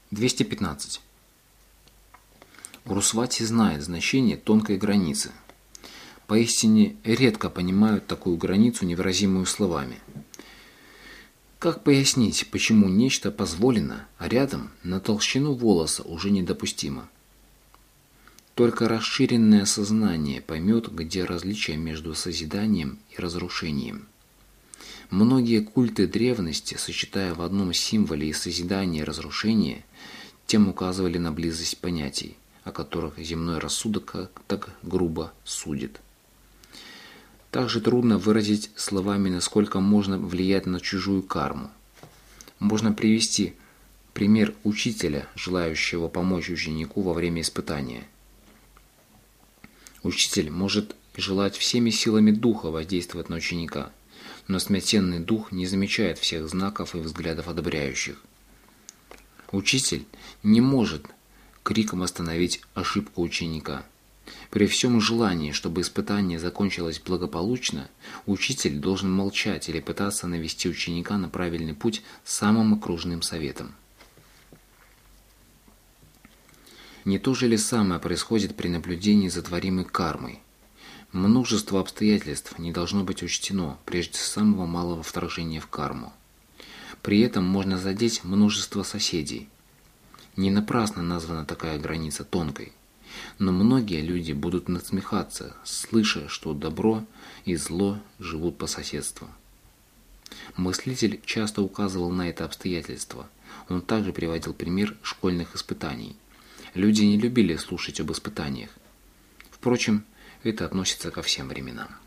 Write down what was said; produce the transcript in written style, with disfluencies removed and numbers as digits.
215. Урусвати знает значение тонкой границы. Поистине редко понимают такую границу, невыразимую словами. Как пояснить, почему нечто позволено, а рядом на толщину волоса уже недопустимо? Только расширенное сознание поймет, где различие между созиданием и разрушением. Многие культы древности, сочетая в одном символе и созидание, и разрушение, тем указывали на близость понятий, о которых земной рассудок так грубо судит. Также трудно выразить словами, насколько можно влиять на чужую карму. Можно привести пример учителя, желающего помочь ученику во время испытания. Учитель может желать всеми силами духа воздействовать на ученика, но смятенный дух не замечает всех знаков и взглядов одобряющих. Учитель не может криком остановить ошибку ученика. При всем желании, чтобы испытание закончилось благополучно, учитель должен молчать или пытаться навести ученика на правильный путь самым окружным советом. Не то же ли самое происходит при наблюдении за творимой кармой? Множество обстоятельств не должно быть учтено прежде самого малого вторжения в карму. При этом можно задеть множество соседей. Не напрасно названа такая граница тонкой. Но многие люди будут насмехаться, слыша, что добро и зло живут по соседству. Мыслитель часто указывал на это обстоятельство. Он также приводил пример школьных испытаний. Люди не любили слушать об испытаниях. Впрочем, это относится ко всем временам.